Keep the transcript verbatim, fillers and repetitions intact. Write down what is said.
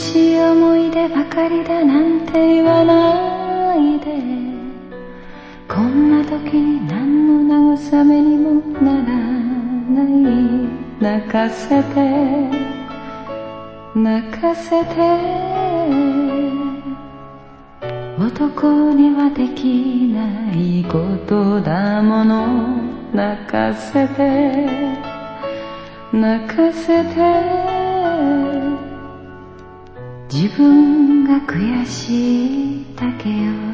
しい思い出ばかりだなんて言わないで、こんな時に何の慰めにもならない。泣かせて泣かせて、男にはできないことだもの。泣かせて泣かせて、自分が悔しいだけよ。